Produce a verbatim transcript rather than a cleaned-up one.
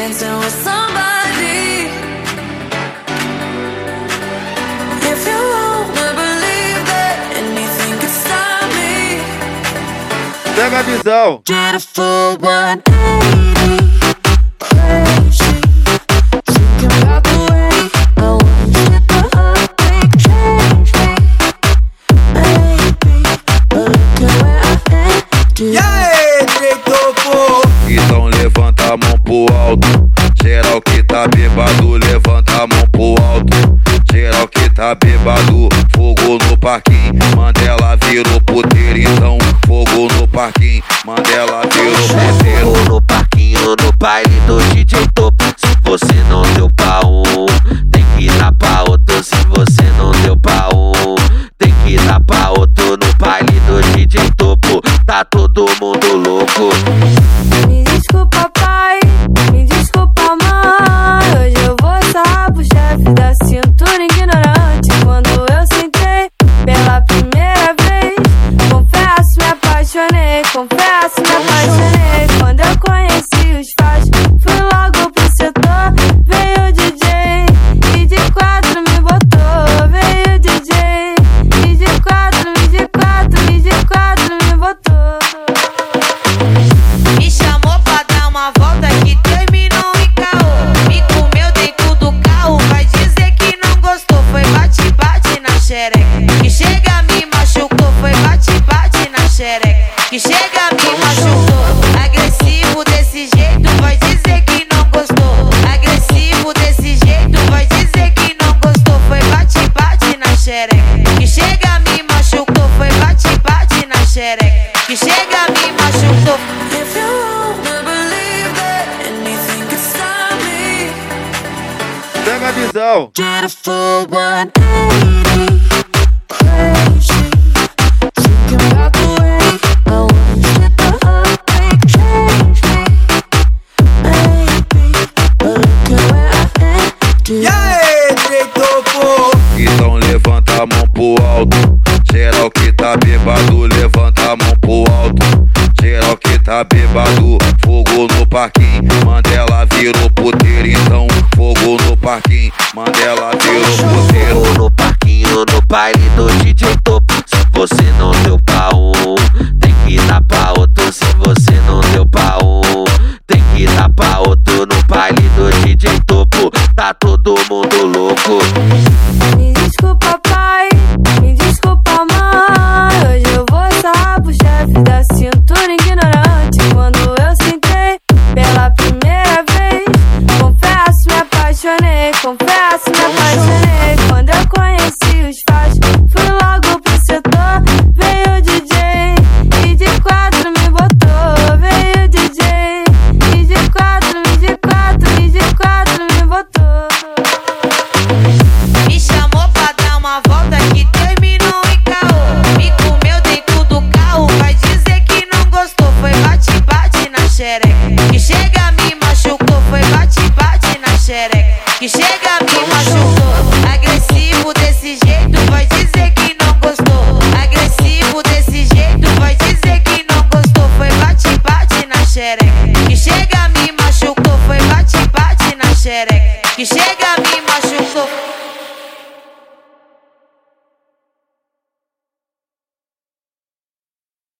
dancing with somebody. If you wanna believe that anything can stop me. Pega a visão. Did a full one eighty, crazy, thinking about the way I wanna slip the heartbreak, change me, maybe, but look at where I am. E aí, Treitopo? Então levanta a mão pro alto. Geral que tá bêbado, levanta a mão pro alto. Geral que tá bêbado, fogo no parquinho. Mandela virou puteiro, então fogo no parquinho. Mandela virou puteiro. Fogo no parquinho, no baile do D J Topo. Se você não deu pra um, tem que dar pra outro. Se você não deu pra um, tem que dar pra outro. No baile do D J Topo, tá todo mundo louco. Me desculpa, pai, me desculpa, mãe. Hoje eu vou sarrar pro chefe da cintura ignorante. Quando eu sentei pela primeira vez, confesso, me apaixonei. Confesso, me apaixonei. Quando eu conheci os fachos, fui logo pro setor. Veio o D J e de quatro me botou. Veio o D J e de quatro, e de quatro, e de quatro me botou. Me chamou pra dar uma volta que terminou em caô. Me comeu dentro do carro, vai dizer que não gostou. Foi bate-bate na xereca, que chega me machucou. Foi bate-bate na xereca, que chega me machucou. Agressivo desse jeito, vai dizer que não gostou. Agressivo desse jeito, vai dizer que não gostou. Foi bate-bate na xereca, que chega me machucou. Foi bate-bate na xereca, que chega me machucou. If you wanna believe that anything can stop me. Pega a visão. Did a full one eighty, crazy, thinking about the way I wanna slip the heartbreak, change me, maybe, but look at where I am. E aí, Treitopo? Então levanta a mão pro alto. Geral que tá bêbado, levanta a mão pro alto. Geral que tá bêbado, fogo no parquinho. Mandela virou puteiro, então fogo no parquinho. Mandela virou puteiro. Fogo no parquinho, no baile do D J Topo. Se você não deu pra um, tem que dar pra outro. Se você não deu pra um, tem que dar pra outro. No baile do D J Topo, tá todo mundo louco. Me desculpa, pai, me desculpa, mãe. Hoje eu vou sarrar pro chefe da cintura ignorante. Quando eu sentei pela primeira vez, confesso, me apaixonei. Confesso, me apaixonei. Quando eu conheci os fachos, fui logo pro setor. Veio o D J e de quatro me botou. Veio o D J e de quatro, e de quatro, e de quatro me botou. Me chamou pra dar uma volta que terminou em caô. Me comeu dentro do carro, vai dizer que não gostou. Foi bate-bate na xereca, que chega me machucou. Foi bate-bate na xereca, que chega me machucou. Agressivo desse jeito, vai dizer que não gostou. Agressivo desse jeito, vai dizer que não gostou. Foi bate-bate na xereca, que chega me machucou. Foi bate-bate na xereca, que chega